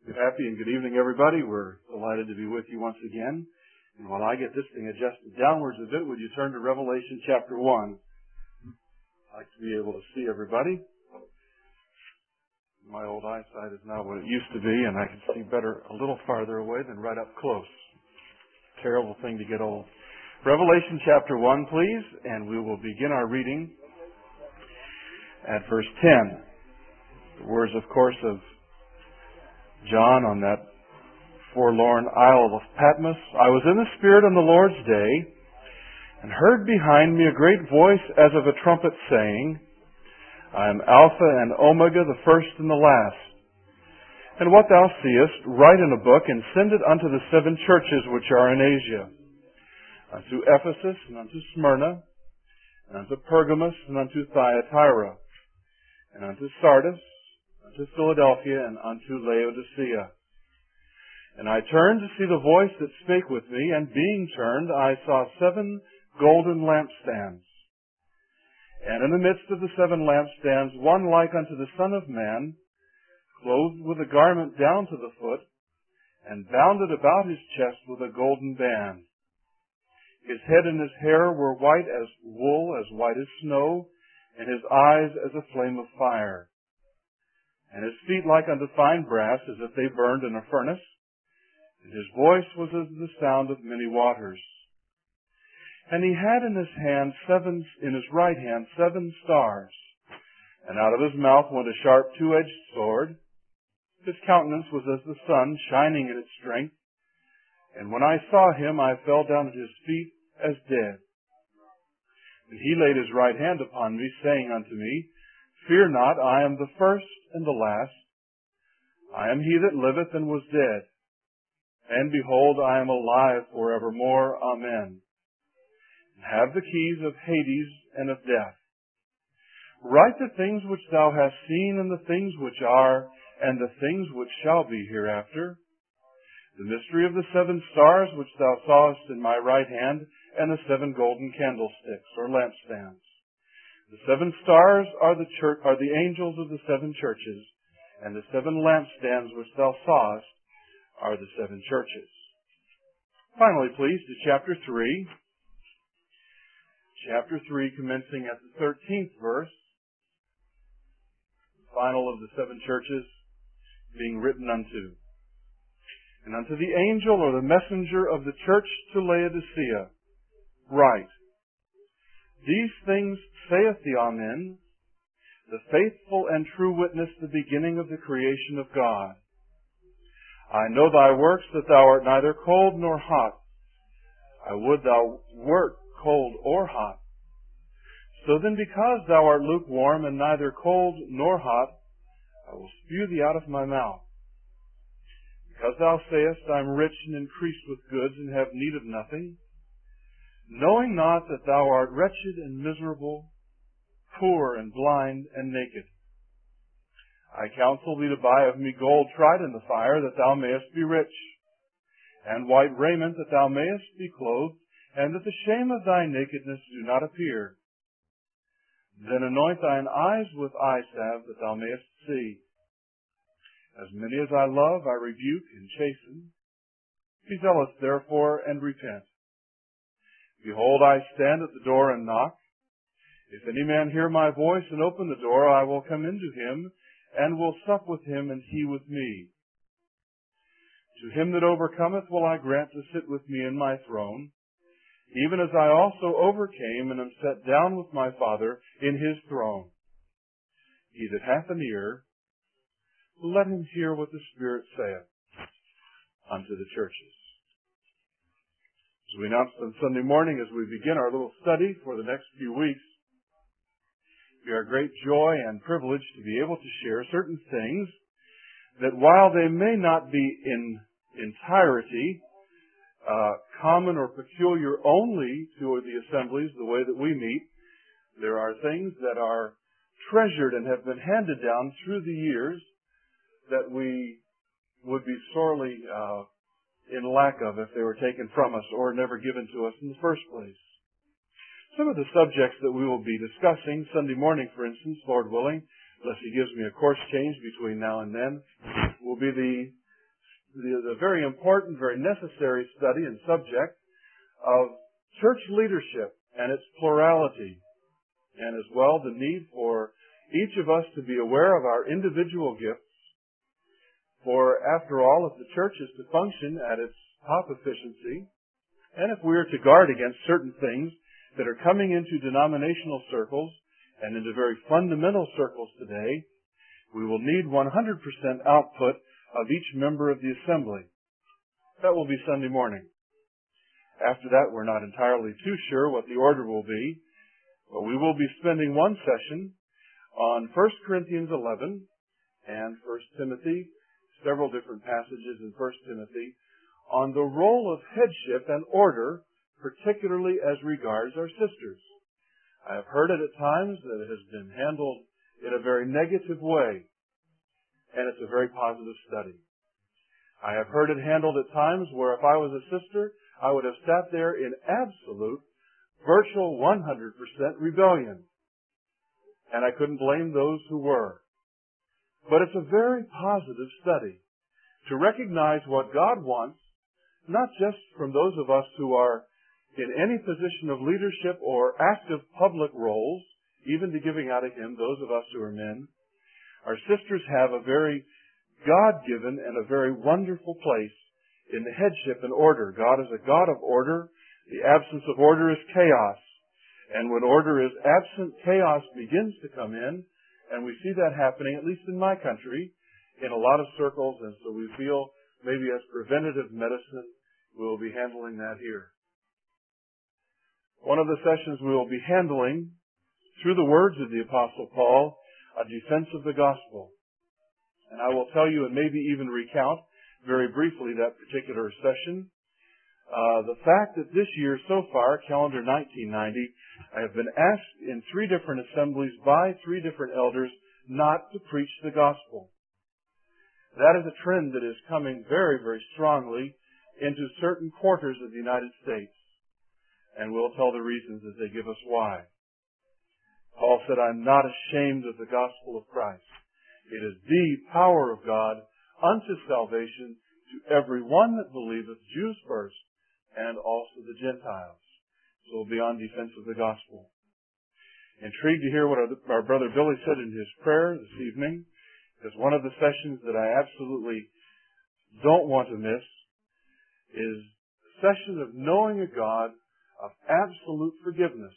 Good happy and good evening, everybody. We're delighted to be with you once again. And while I get this thing adjusted downwards a bit, would you turn to Revelation chapter 1? I'd like to be able to see everybody. My old eyesight is not what it used to be, and I can see better a little farther away than right up close. Terrible thing to get old. Revelation chapter 1, please, and we will begin our reading at verse 10. The words, of course, of John on that forlorn isle of Patmos. I was in the Spirit on the Lord's day, and heard behind me a great voice as of a trumpet saying, I am Alpha and Omega, the first and the last. And what thou seest, write in a book, and send it unto the 7 churches which are in Asia, unto Ephesus, and unto Smyrna, and unto Pergamos, and unto Thyatira, and unto Sardis, unto Philadelphia, and unto Laodicea. And I turned to see the voice that spake with me, and being turned, I saw 7 golden lampstands. And in the midst of the 7 lampstands, one like unto the Son of Man, clothed with a garment down to the foot, and bounded about his chest with a golden band. His head and his hair were white as wool, as white as snow, and his eyes as a flame of fire. And his feet like unto fine brass, as if they burned in a furnace, and his voice was as the sound of many waters. And he had in his right hand 7 stars, and out of his mouth went a sharp 2-edged sword. His countenance was as the sun, shining in its strength. And when I saw him, I fell down at his feet as dead. And he laid his right hand upon me, saying unto me, Fear not, I am the first and the last. I am he that liveth and was dead. And behold, I am alive forevermore. Amen. And have the keys of Hades and of death. Write the things which thou hast seen, and the things which are, and the things which shall be hereafter. The mystery of the 7 stars which thou sawest in my right hand, and the 7 golden candlesticks, or lampstands. The 7 stars are the angels of the 7 churches, and the 7 lampstands which thou sawest are the 7 churches. Finally, please, to chapter 3. Chapter 3, commencing at the 13th verse. The final of the 7 churches being written unto. And unto the angel or the messenger of the church to Laodicea, write, These things saith the Amen, the faithful and true witness, the beginning of the creation of God. I know thy works, that thou art neither cold nor hot. I would thou wert cold or hot. So then, because thou art lukewarm and neither cold nor hot, I will spew thee out of my mouth. Because thou sayest, I am rich and increased with goods, and have need of nothing, knowing not that thou art wretched and miserable, poor and blind and naked. I counsel thee to buy of me gold tried in the fire, that thou mayest be rich, and white raiment, that thou mayest be clothed, and that the shame of thy nakedness do not appear. Then anoint thine eyes with eye salve, that thou mayest see. As many as I love, I rebuke and chasten. Be zealous, therefore, and repent. Behold, I stand at the door and knock. If any man hear my voice and open the door, I will come into him, and will sup with him, and he with me. To him that overcometh will I grant to sit with me in my throne, even as I also overcame, and am set down with my Father in his throne. He that hath an ear, let him hear what the Spirit saith unto the churches. As we announced on Sunday morning, as we begin our little study for the next few weeks, we are great joy and privilege to be able to share certain things that, while they may not be in entirety common or peculiar only to the assemblies, the way that we meet, there are things that are treasured and have been handed down through the years that we would be sorely in lack of if they were taken from us or never given to us in the first place. Some of the subjects that we will be discussing Sunday morning, for instance, Lord willing, unless He gives me a course change between now and then, will be the the very important, very necessary study and subject of church leadership and its plurality, and as well the need for each of us to be aware of our individual gifts. For after all, if the church is to function at its top efficiency, and if we are to guard against certain things that are coming into denominational circles and into very fundamental circles today, we will need 100% output of each member of the assembly. That will be Sunday morning. After that, we're not entirely too sure what the order will be, but we will be spending one session on 1 Corinthians 11 and 1 Timothy, several different passages in 1 Timothy, on the role of headship and order, particularly as regards our sisters. I have heard it at times that it has been handled in a very negative way, and it's a very positive study. I have heard it handled at times where if I was a sister, I would have sat there in absolute, virtual 100% rebellion. And I couldn't blame those who were. But it's a very positive study to recognize what God wants, not just from those of us who are in any position of leadership or active public roles, even to giving out of Him, those of us who are men. Our sisters have a very God-given and a very wonderful place in the headship and order. God is a God of order. The absence of order is chaos. And when order is absent, chaos begins to come in. And we see that happening, at least in my country, in a lot of circles. And so we feel maybe as preventative medicine, we will be handling that here. One of the sessions we will be handling, through the words of the Apostle Paul, a defense of the gospel. And I will tell you and maybe even recount very briefly that particular session. The fact that this year so far, calendar 1990, I have been asked in 3 different assemblies by 3 different elders not to preach the gospel. That is a trend that is coming very, very strongly into certain quarters of the United States. And we'll tell the reasons as they give us why. Paul said, I'm not ashamed of the gospel of Christ. It is the power of God unto salvation to every one that believeth, Jews first, and also the Gentiles. So we'll be on defense of the gospel. Intrigued to hear what our brother Billy said in his prayer this evening, because one of the sessions that I absolutely don't want to miss is the session of knowing a God of absolute forgiveness.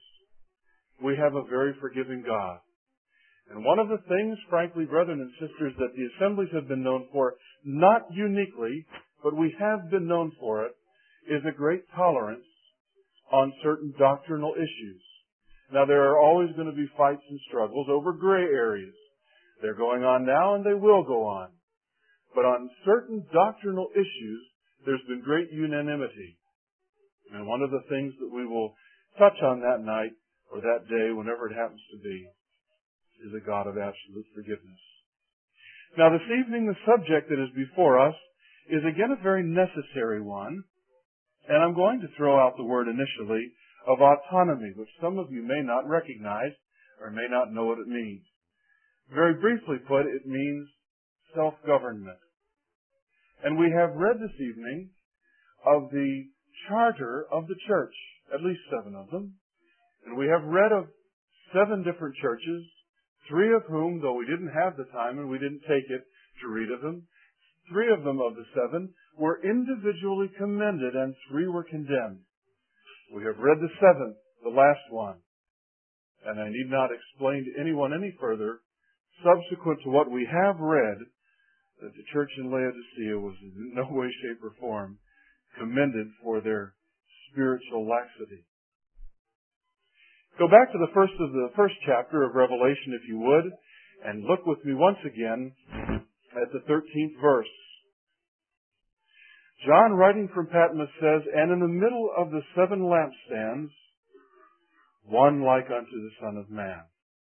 We have a very forgiving God. And one of the things, frankly, brethren and sisters, that the assemblies have been known for, not uniquely, but we have been known for it, is a great tolerance on certain doctrinal issues. Now, there are always going to be fights and struggles over gray areas. They're going on now and they will go on. But on certain doctrinal issues, there's been great unanimity. And one of the things that we will touch on that night or that day, whenever it happens to be, is a God of absolute forgiveness. Now, this evening, the subject that is before us is again a very necessary one. And I'm going to throw out the word initially of autonomy, which some of you may not recognize or may not know what it means. Very briefly put, it means self-government. And we have read this evening of the charter of the church, at least 7 of them. And we have read of 7 different churches, 3 of whom, though we didn't have the time and we didn't take it to read of them, 3 of them of the 7 were individually commended and 3 were condemned. We have read the 7th, the last one. And I need not explain to anyone any further, subsequent to what we have read, that the church in Laodicea was in no way, shape, or form commended for their spiritual laxity. Go back to the first chapter of Revelation, if you would, and look with me once again at the 13th verse. John, writing from Patmos, says, And in the middle of the 7 lampstands, one like unto the Son of Man.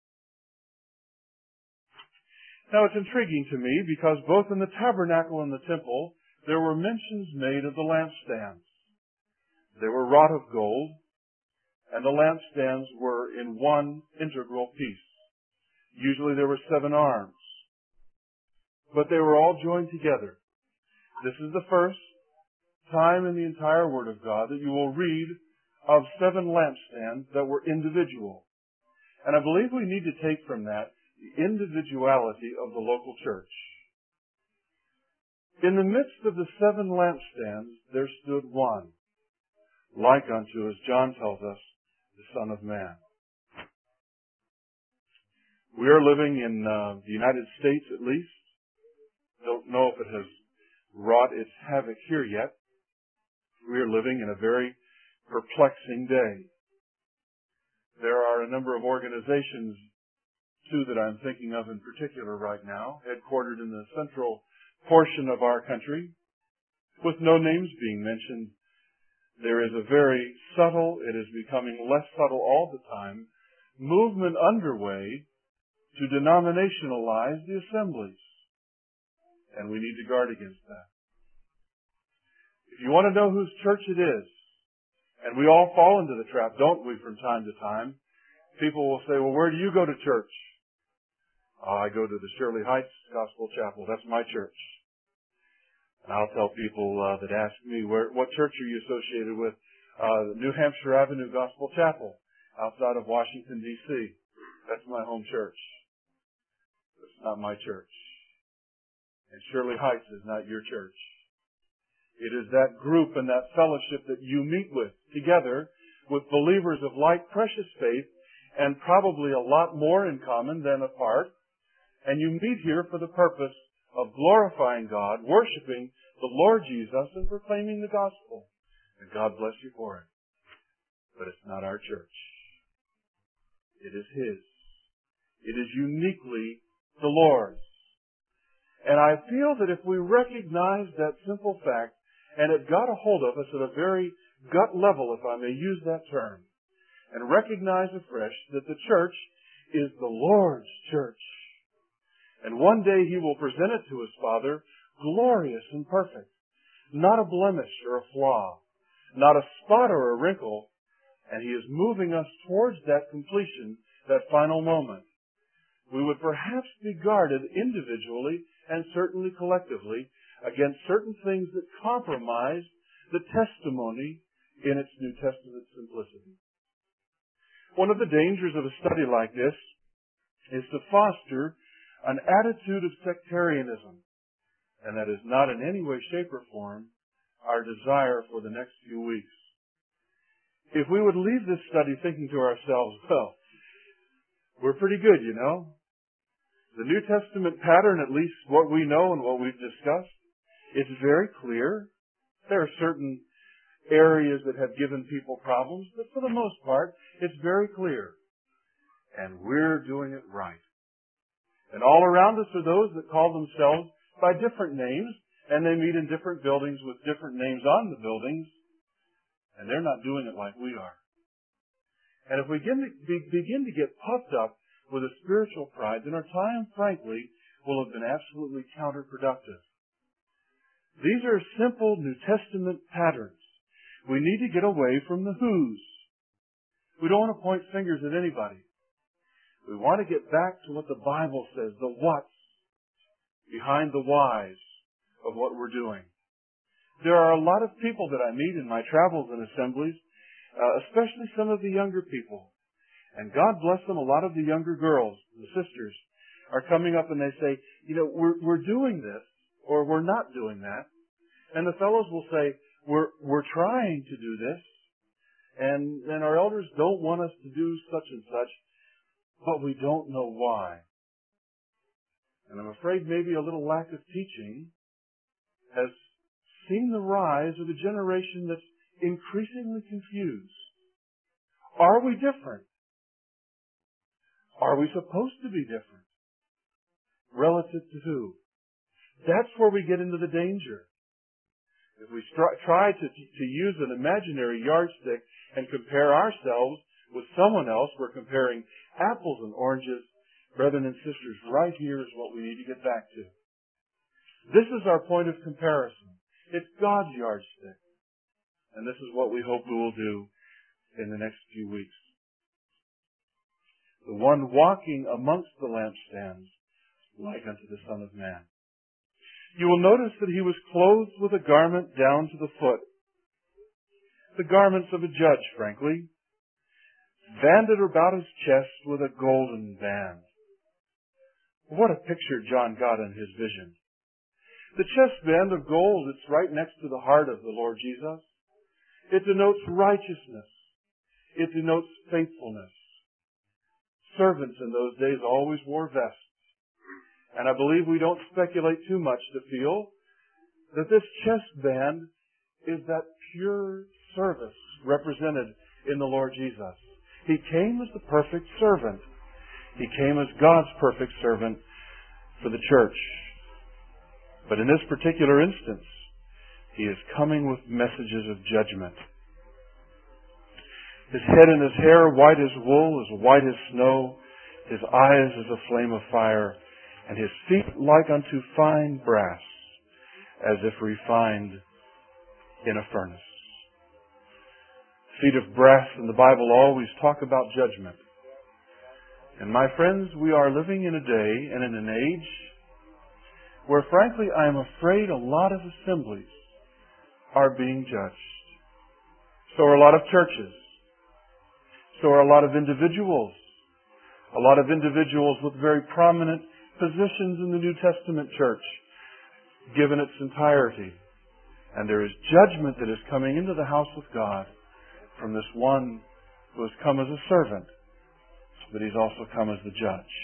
Now it's intriguing to me because both in the tabernacle and the temple, there were mentions made of the lampstands. They were wrought of gold, and the lampstands were in one integral piece. Usually there were 7 arms, but they were all joined together. This is the first time in the entire Word of God that you will read of 7 lampstands that were individual. And I believe we need to take from that the individuality of the local church. In the midst of the 7 lampstands, there stood one, like unto, as John tells us, the Son of Man. We are living in the United States, at least. Don't know if it has wrought its havoc here yet. We are living in a very perplexing day. There are a number of organizations, too, that I'm thinking of in particular right now, headquartered in the central portion of our country, with no names being mentioned. There is a very subtle, it is becoming less subtle all the time, movement underway to denominationalize the assemblies. And we need to guard against that. If you want to know whose church it is, and we all fall into the trap, don't we, from time to time? People will say, well, where do you go to church? Oh, I go to the Shirley Heights Gospel Chapel. That's my church. And I'll tell people that ask me, what church are you associated with? New Hampshire Avenue Gospel Chapel, outside of Washington, D.C. That's my home church. It's not my church. And Shirley Heights is not your church. It is that group and that fellowship that you meet with together with believers of like precious faith and probably a lot more in common than apart. And you meet here for the purpose of glorifying God, worshiping the Lord Jesus, and proclaiming the gospel. And God bless you for it. But it's not our church. It is His. It is uniquely the Lord's. And I feel that if we recognize that simple fact, and it got a hold of us at a very gut level, if I may use that term, and recognize afresh that the church is the Lord's church. And one day He will present it to His Father, glorious and perfect. Not a blemish or a flaw. Not a spot or a wrinkle. And He is moving us towards that completion, that final moment. We would perhaps be guarded individually and certainly collectively against certain things that compromise the testimony in its New Testament simplicity. One of the dangers of a study like this is to foster an attitude of sectarianism, and that is not in any way, shape, or form our desire for the next few weeks. If we would leave this study thinking to ourselves, well, we're pretty good, you know. The New Testament pattern, at least what we know and what we've discussed, it's very clear. There are certain areas that have given people problems, but for the most part, it's very clear. And we're doing it right. And all around us are those that call themselves by different names, and they meet in different buildings with different names on the buildings, and they're not doing it like we are. And if we begin to get puffed up with a spiritual pride, then our time, frankly, will have been absolutely counterproductive. These are simple New Testament patterns. We need to get away from the who's. We don't want to point fingers at anybody. We want to get back to what the Bible says, the what's behind the whys of what we're doing. There are a lot of people that I meet in my travels and assemblies, especially some of the younger people. And God bless them, a lot of the younger girls, the sisters, are coming up and they say, you know, we're doing this, or we're not doing that. And the fellows will say, we're trying to do this, and our elders don't want us to do such and such, but we don't know why. And I'm afraid maybe a little lack of teaching has seen the rise of a generation that's increasingly confused. Are we different? Are we supposed to be different? Relative to who? That's where we get into the danger. If we try to use an imaginary yardstick and compare ourselves with someone else, we're comparing apples and oranges. Brethren and sisters, right here is what we need to get back to. This is our point of comparison. It's God's yardstick. And this is what we hope we will do in the next few weeks. The one walking amongst the lampstands, like unto the Son of Man. You will notice that he was clothed with a garment down to the foot. The garments of a judge, frankly, banded about his chest with a golden band. What a picture John got in his vision. The chest band of gold, it's right next to the heart of the Lord Jesus. It denotes righteousness. It denotes faithfulness. Servants in those days always wore vests. And I believe we don't speculate too much to feel that this chest band is that pure service represented in the Lord Jesus. He came as the perfect servant. He came as God's perfect servant for the church. But in this particular instance, He is coming with messages of judgment. His head and His hair white as wool, as white as snow, His eyes as a flame of fire, and His feet like unto fine brass, as if refined in a furnace. Feet of brass in the Bible always talk about judgment. And my friends, we are living in a day and in an age where frankly I am afraid a lot of assemblies are being judged. So are a lot of churches. So are a lot of individuals. A lot of individuals with very prominent positions in the New Testament church, given its entirety. And there is judgment that is coming into the house of God from this one who has come as a servant, but He's also come as the judge.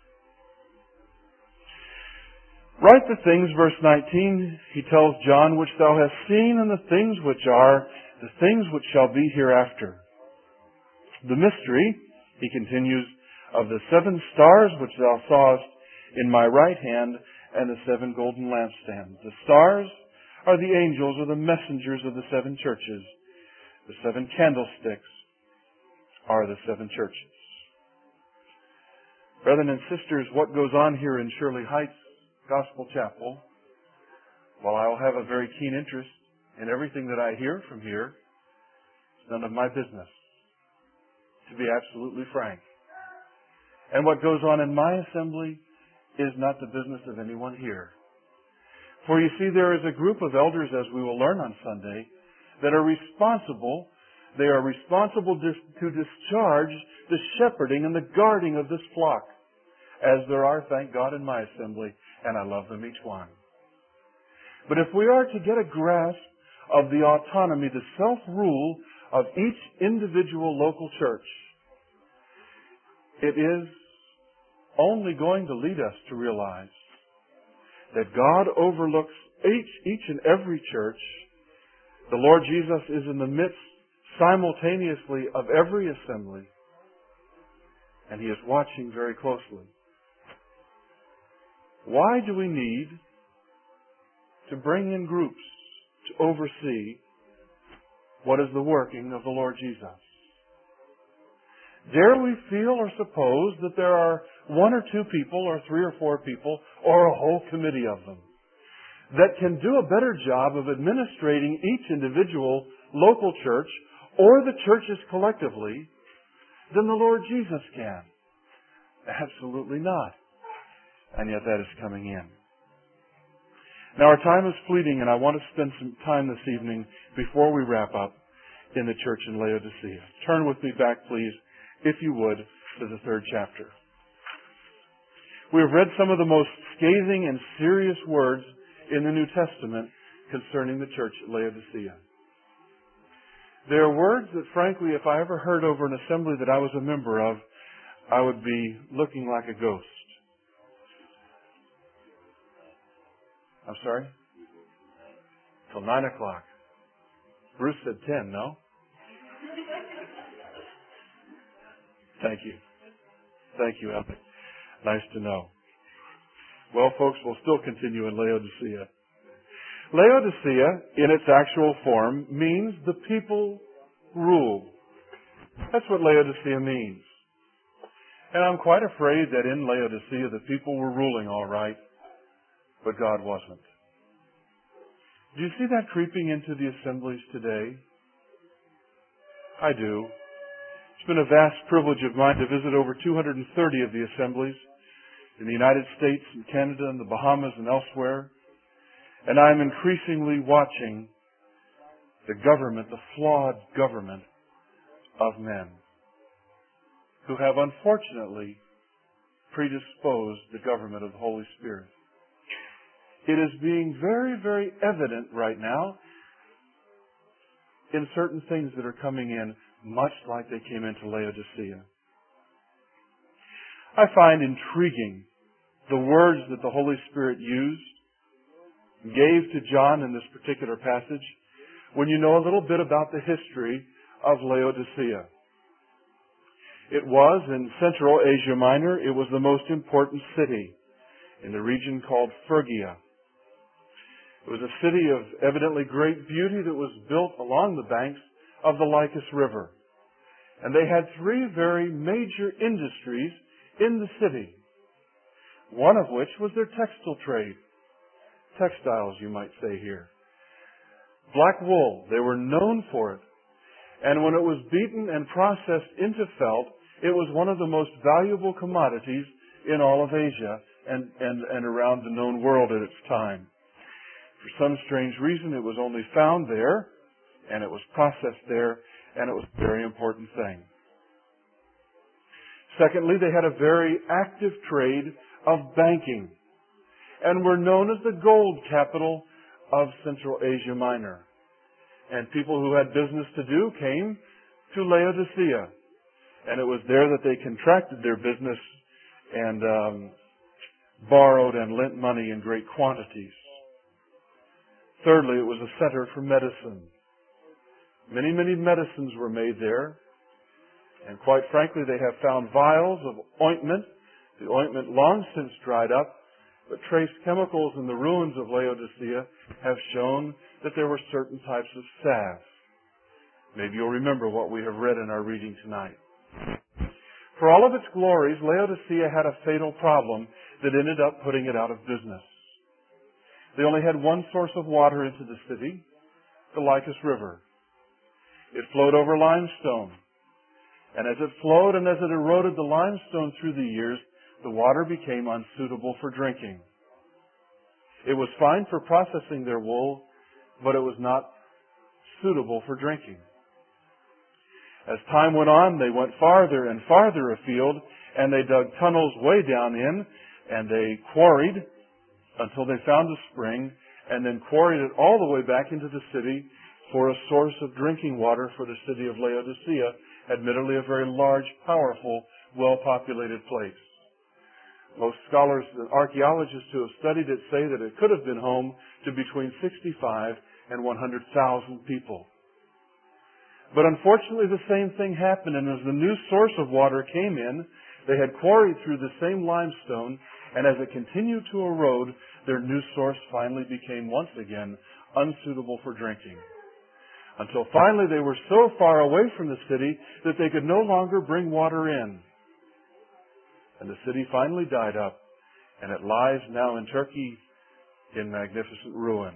Write the things, verse 19, he tells John, which thou hast seen, and the things which are, the things which shall be hereafter. The mystery, he continues, of the 7 stars which thou sawest in my right hand, and the 7 golden lampstands. The stars are the angels or the messengers of the 7 churches. The 7 candlesticks are the 7 churches. Brethren and sisters, what goes on here in Shirley Heights Gospel Chapel, while I will have a very keen interest in everything that I hear from here, it's none of my business, to be absolutely frank. And what goes on in my assembly is not the business of anyone here. For you see, there is a group of elders, as we will learn on Sunday, that are responsible. They are responsible to discharge the shepherding and the guarding of this flock, as there are, thank God, in my assembly, and I love them each one. But if we are to get a grasp of the autonomy, the self-rule of each individual local church, it is only going to lead us to realize that God overlooks each and every church. The Lord Jesus is in the midst simultaneously of every assembly, and He is watching very closely. Why do we need to bring in groups to oversee what is the working of the Lord Jesus? Dare we feel or suppose that there are 1 or 2 people or 3 or 4 people or a whole committee of them that can do a better job of administrating each individual local church or the churches collectively than the Lord Jesus can? Absolutely not. And yet that is coming in. Now our time is fleeting, and I want to spend some time this evening before we wrap up in the church in Laodicea. Turn with me back, please, if you would, to the 3rd chapter. We have read some of the most scathing and serious words in the New Testament concerning the church at Laodicea. They are words that, frankly, if I ever heard over an assembly that I was a member of, I would be looking like a ghost. I'm sorry? Till 9 o'clock. Bruce said 10, no? Thank you. Thank you, Epic. Nice to know. Well, folks, we'll still continue in Laodicea. Laodicea, in its actual form, means the people rule. That's what Laodicea means. And I'm quite afraid that in Laodicea the people were ruling all right, but God wasn't. Do you see that creeping into the assemblies today? I do. It's been a vast privilege of mine to visit over 230 of the assemblies in the United States and Canada and the Bahamas and elsewhere. And I'm increasingly watching the government, the flawed government of men who have unfortunately predisposed the government of the Holy Spirit. It is being very, very evident right now in certain things that are coming in, much like they came into Laodicea. I find intriguing the words that the Holy Spirit gave to John in this particular passage when you know a little bit about the history of Laodicea. It was in Central Asia Minor. It was the most important city in the region called Phrygia. It was a city of evidently great beauty that was built along the banks of the Lycus River. And they had three very major industries in the city, one of which was their textile trade. Textiles, you might say here. Black wool, they were known for it. And when it was beaten and processed into felt, it was one of the most valuable commodities in all of Asia and around the known world at its time. For some strange reason, it was only found there, and it was processed there, and it was a very important thing. Secondly, they had a very active trade of banking, and were known as the gold capital of Central Asia Minor. And people who had business to do came to Laodicea, and it was there that they contracted their business and borrowed and lent money in great quantities. Thirdly, it was a center for medicine. Many, many medicines were made there. And quite frankly, they have found vials of ointment. The ointment long since dried up, but trace chemicals in the ruins of Laodicea have shown that there were certain types of salve. Maybe you'll remember what we have read in our reading tonight. For all of its glories, Laodicea had a fatal problem that ended up putting it out of business. They only had one source of water into the city, the Lycus River. It flowed over limestone. And as it flowed and as it eroded the limestone through the years, the water became unsuitable for drinking. It was fine for processing their wool, but it was not suitable for drinking. As time went on, they went farther and farther afield, and they dug tunnels way down in, and they quarried until they found a spring, and then quarried it all the way back into the city for a source of drinking water for the city of Laodicea, admittedly a very large, powerful, well-populated place. Most scholars and archaeologists who have studied it say that it could have been home to between 65 and 100,000 people. But unfortunately, the same thing happened, and as the new source of water came in, they had quarried through the same limestone, and as it continued to erode, their new source finally became once again unsuitable for drinking. Until finally they were so far away from the city that they could no longer bring water in. And the city finally died up, and it lies now in Turkey in magnificent ruin.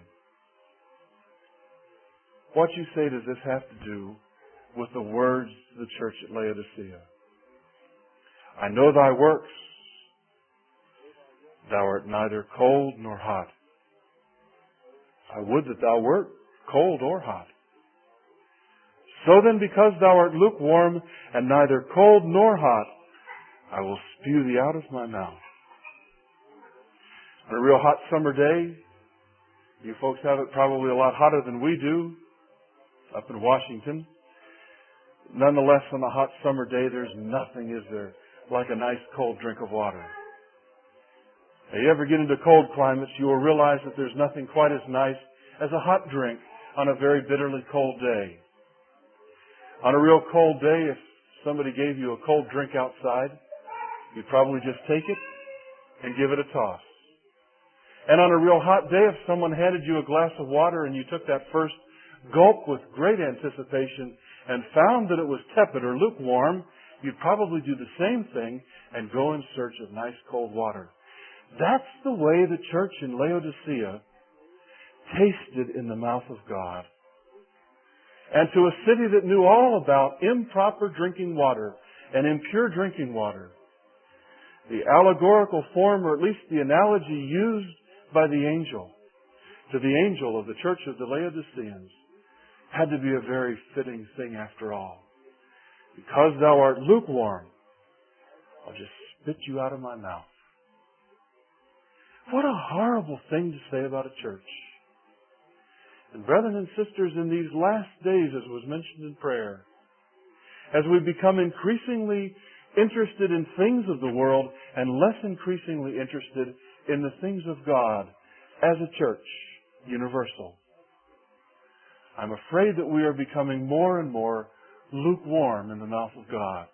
What you say does this have to do with the words to the church at Laodicea? I know thy works. Thou art neither cold nor hot. I would that thou wert cold or hot. So then, because thou art lukewarm and neither cold nor hot, I will spew thee out of my mouth. On a real hot summer day, you folks have it probably a lot hotter than we do up in Washington. Nonetheless, on a hot summer day, there's nothing, is there, like a nice cold drink of water. If you ever get into cold climates, you will realize that there's nothing quite as nice as a hot drink on a very bitterly cold day. On a real cold day, if somebody gave you a cold drink outside, you'd probably just take it and give it a toss. And on a real hot day, if someone handed you a glass of water and you took that first gulp with great anticipation and found that it was tepid or lukewarm, you'd probably do the same thing and go in search of nice cold water. That's the way the church in Laodicea tasted in the mouth of God. And to a city that knew all about improper drinking water and impure drinking water, the allegorical form, or at least the analogy used by the angel, to the angel of the church of the Laodiceans had to be a very fitting thing after all. Because thou art lukewarm, I'll just spit you out of my mouth. What a horrible thing to say about a church. And brethren and sisters, in these last days, as was mentioned in prayer, as we become increasingly interested in things of the world and less increasingly interested in the things of God as a church, universal, I'm afraid that we are becoming more and more lukewarm in the mouth of God.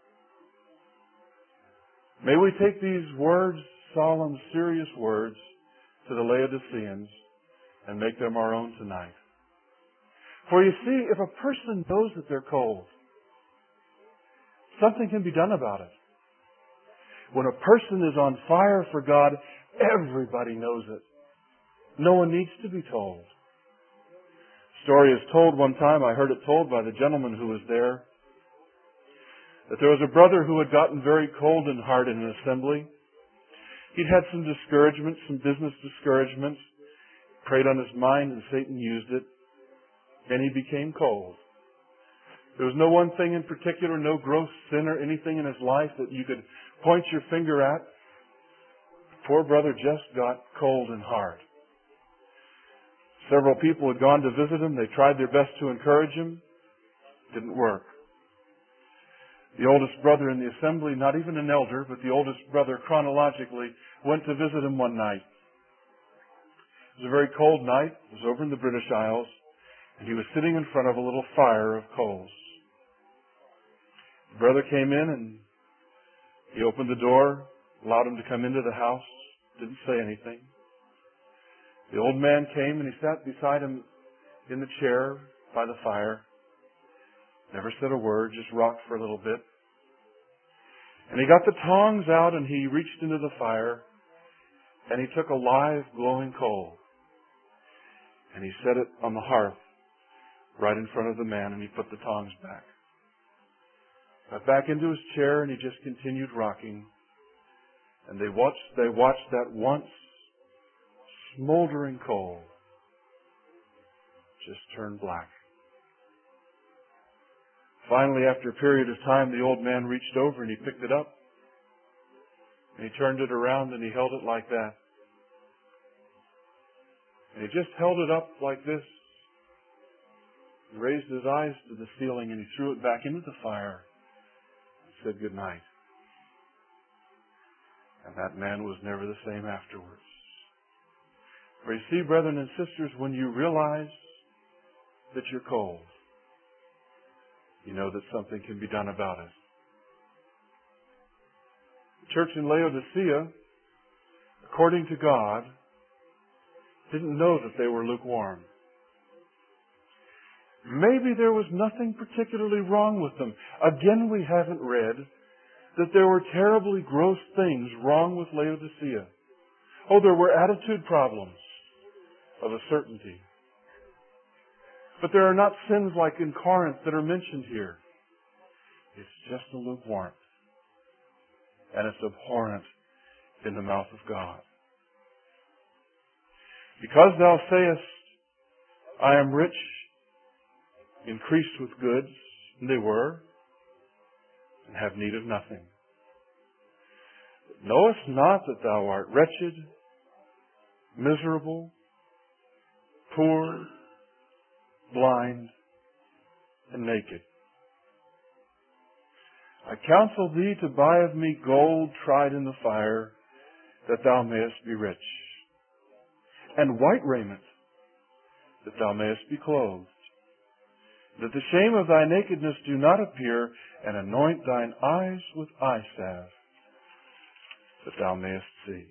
May we take these words, solemn, serious words, to the Laodiceans and make them our own tonight. For you see, if a person knows that they're cold, something can be done about it. When a person is on fire for God, everybody knows it. No one needs to be told. A story is told one time, I heard it told by the gentleman who was there, that there was a brother who had gotten very cold in heart in an assembly. He'd had some discouragements, some business discouragements, preyed on his mind, and Satan used it. Then he became cold. There was no one thing in particular, no gross sin or anything in his life that you could point your finger at. Poor brother just got cold in heart. Several people had gone to visit him. They tried their best to encourage him. Didn't work. The oldest brother in the assembly, not even an elder, but the oldest brother chronologically, went to visit him one night. It was a very cold night. It was over in the British Isles, and he was sitting in front of a little fire of coals. The brother came in and he opened the door, allowed him to come into the house, didn't say anything. The old man came and he sat beside him in the chair by the fire. Never said a word, just rocked for a little bit. And he got the tongs out and he reached into the fire and he took a live glowing coal and he set it on the hearth right in front of the man and he put the tongs back. Got back into his chair and he just continued rocking. And they watched that once smoldering coal just turn black. Finally, after a period of time, the old man reached over and he picked it up. And he turned it around and he held it like that. And he just held it up like this. He raised his eyes to the ceiling and he threw it back into the fire and said good night. And that man was never the same afterwards. For you see, brethren and sisters, when you realize that you're cold, you know that something can be done about it. The church in Laodicea, according to God, didn't know that they were lukewarm. Maybe there was nothing particularly wrong with them. Again, we haven't read that there were terribly gross things wrong with Laodicea. Oh, there were attitude problems of a certainty. But there are not sins like in Corinth that are mentioned here. It's just a lukewarmth. And it's abhorrent in the mouth of God. Because thou sayest, I am rich, increased with goods, and they were, and have need of nothing. But knowest not that thou art wretched, miserable, poor, blind, and naked. I counsel thee to buy of me gold tried in the fire, that thou mayest be rich, and white raiment, that thou mayest be clothed, that the shame of thy nakedness do not appear, and anoint thine eyes with eye salve, that thou mayest see.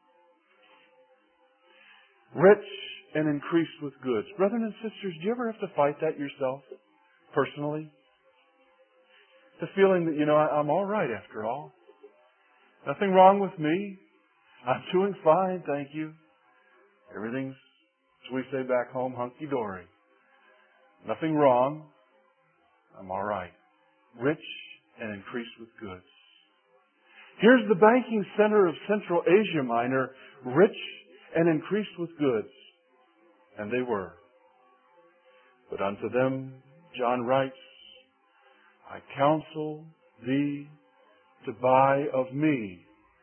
Rich and increased with goods. Brethren and sisters, do you ever have to fight that yourself, personally? The feeling that, I'm all right after all. Nothing wrong with me. I'm doing fine, thank you. Everything's, as we say back home, hunky-dory. Nothing wrong. I'm all right. Rich and increased with goods. Here's the banking center of Central Asia Minor, rich and increased with goods. And they were. But unto them John writes, I counsel thee to buy of me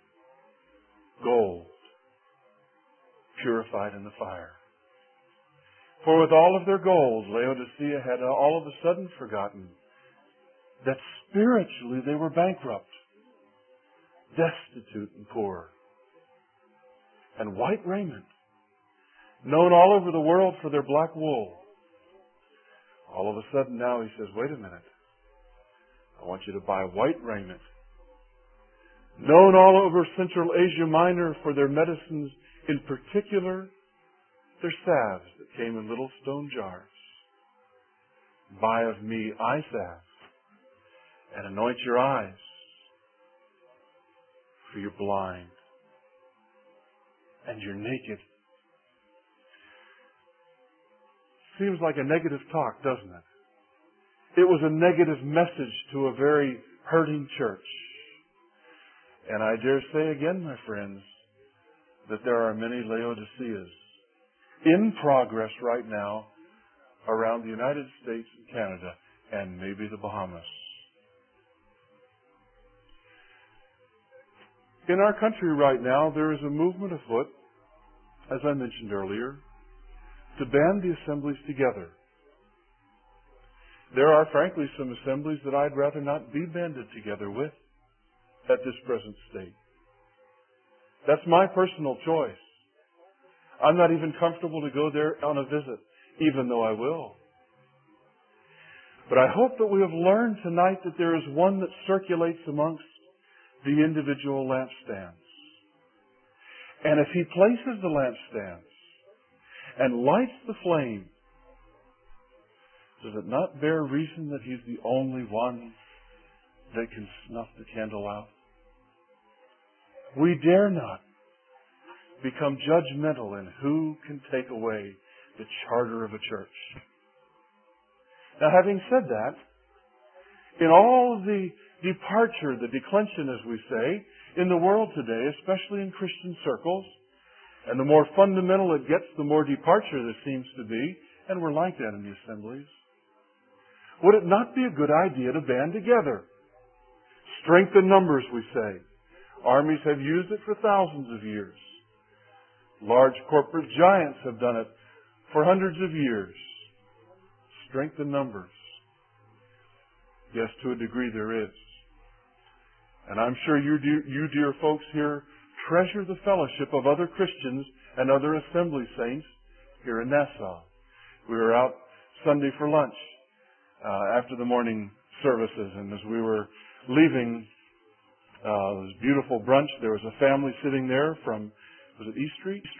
gold, purified in the fire. For with all of their gold, Laodicea had all of a sudden forgotten that spiritually they were bankrupt, destitute and poor. And white raiment, known all over the world for their black wool. All of a sudden now he says, wait a minute. I want you to buy white raiment. Known all over Central Asia Minor for their medicines, in particular, their salves that came in little stone jars. Buy of me eye salve and anoint your eyes, for you're blind and you're naked. Seems like a negative talk, doesn't it? It was a negative message to a very hurting church. And I dare say again, my friends, that there are many Laodiceas in progress right now around the United States and Canada and maybe the Bahamas. In our country right now, there is a movement afoot, as I mentioned earlier, to band the assemblies together. There are, frankly, some assemblies that I'd rather not be banded together with at this present state. That's my personal choice. I'm not even comfortable to go there on a visit, even though I will. But I hope that we have learned tonight that there is one that circulates amongst the individual lampstands. And if he places the lampstands and lights the flame, does it not bear reason that he's the only one that can snuff the candle out? We dare not become judgmental in who can take away the charter of a church. Now, having said that, in all of the departure, the declension, as we say, in the world today, especially in Christian circles, and the more fundamental it gets, the more departure there seems to be, and we're like that in the assemblies. Would it not be a good idea to band together? Strength in numbers, we say. Armies have used it for thousands of years. Large corporate giants have done it for hundreds of years. Strength in numbers. Yes, to a degree there is. And I'm sure you dear folks here treasure the fellowship of other Christians and other assembly saints here in Nassau. We were out Sunday for lunch after the morning services, and as we were leaving this beautiful brunch, there was a family sitting there from, was it East Street?